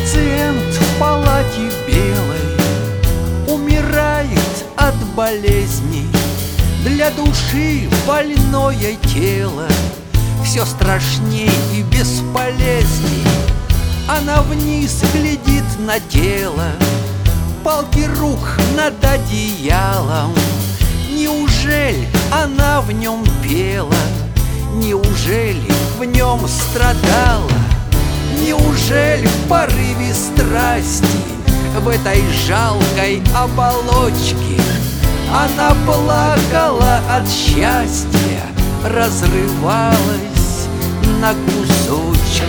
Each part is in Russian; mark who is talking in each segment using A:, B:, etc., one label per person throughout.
A: Пациент в палате белой умирает от болезней. Для души больное тело все страшней и бесполезней. Она вниз глядит на тело, палки рук над одеялом. Неужели она в нем пела? Неужели в нем страдала? Неужели в порыве страсти, в этой жалкой оболочке, она плакала от счастья, разрывалась на кусочки?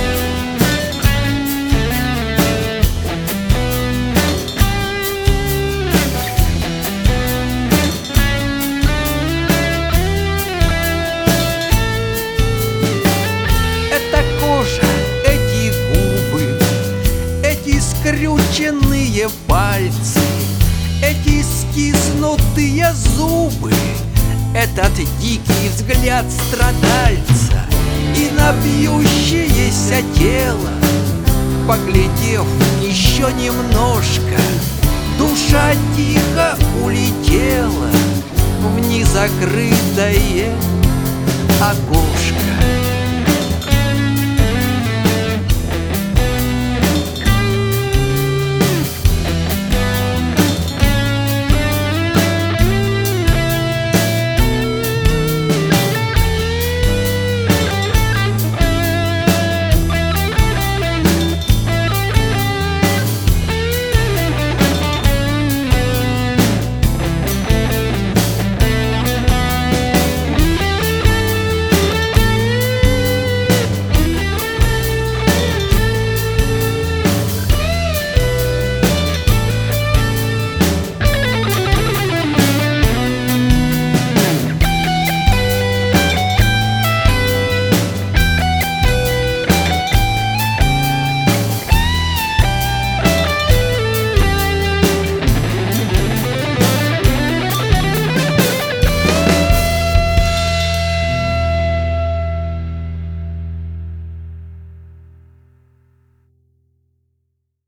A: Скрюченные пальцы, эти стиснутые зубы, этот дикий взгляд страдальца и на бьющееся тело, поглядев еще немножко, душа тихо улетела в незакрытое окошко.